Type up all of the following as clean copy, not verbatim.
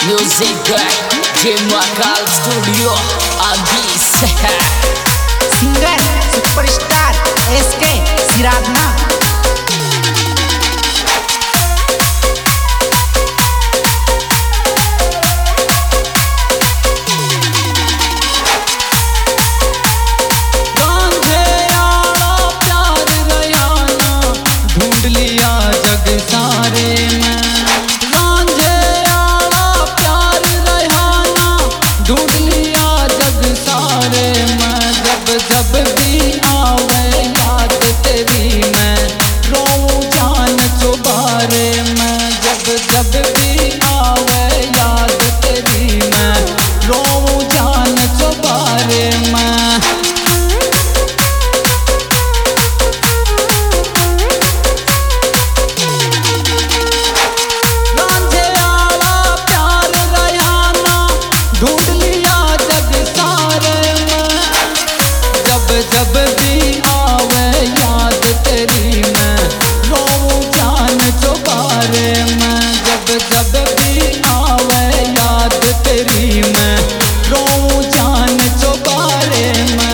Music Jimakal Studio Agis singer superstar SK सिराधना। जब भी आवे याद तेरी मैं रोऊं जान चुबारे मैं। जब भी आवे याद तेरी मैं रोऊं जान चुबारे मैं। रांझे आला प्यार रयाना ढूंढ लिया जग सारे में। जब भी आवे याद तेरी मैं रोऊं जान चुबारे मैं। जब भी आवे याद तेरी मैं रोऊं जान चुबारे मैं।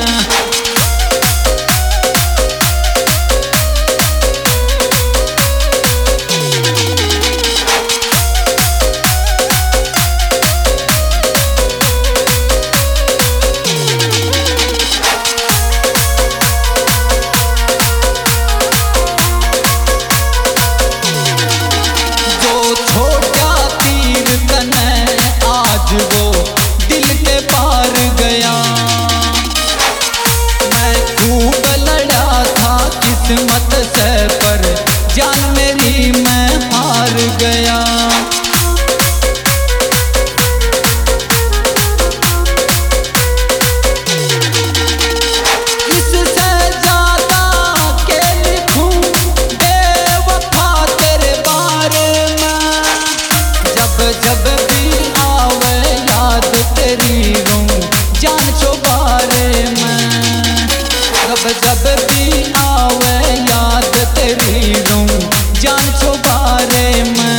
वो दिल के पार गया। मैं खूब लड़ा था किस्मत से पर जान मेरी मैं हार गया। इससे ज्यादा के लिखूं बेवफा तेरे बारे में। जब भी याद तेरी रोऊं जान चुबारे मैं। जब भी आवे याद तेरी रोऊं जान चुबारे मैं।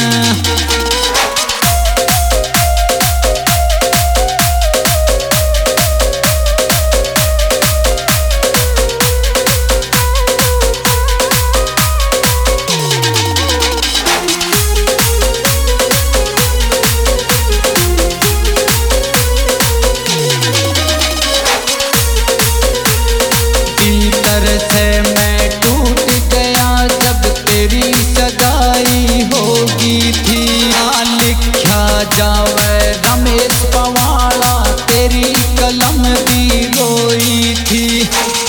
से मैं टूट गया जब तेरी सगाई होगी थी। लिखा जावे रमेश पवाड़ा तेरी कलम भी रोई थी।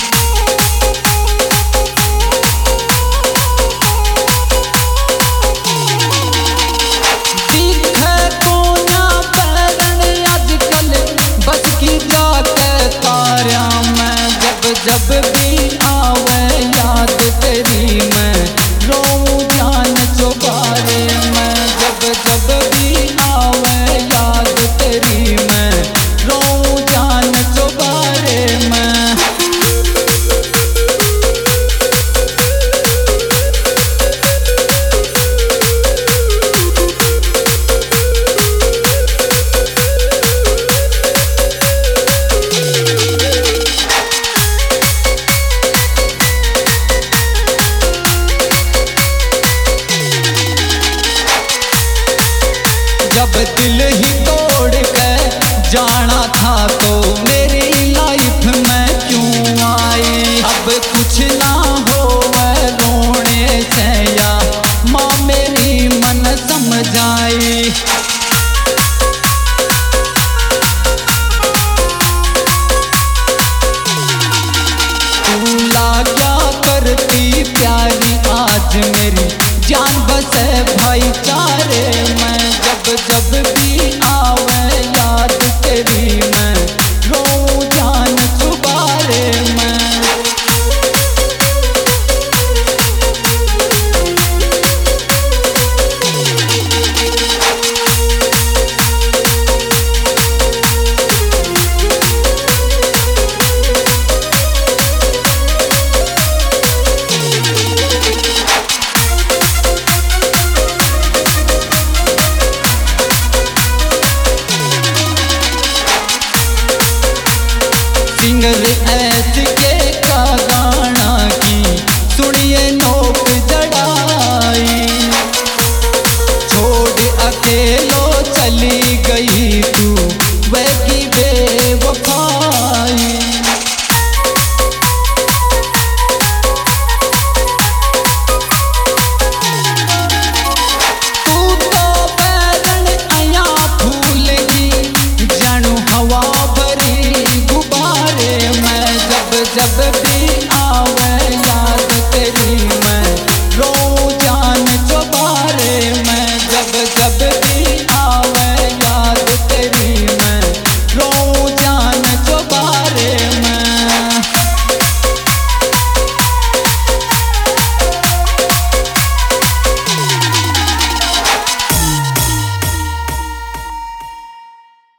दिखे कोना पैरन आजकल बस की जाते तारा मैं। जब भी आवे याद तेरी मैं रोऊं जान चुबारे मैं। जब भी आवे याद तेरी मैं रोऊं जान चुबारे मैं। जब दिल ही तोड़ के जाना था तो मेरी लाइफ में क्यों आई। अब कुछ ना हो रोने से या माँ मेरी मन समझाई। तू क्या करती प्यारी आज मेरी जान बसे भाई।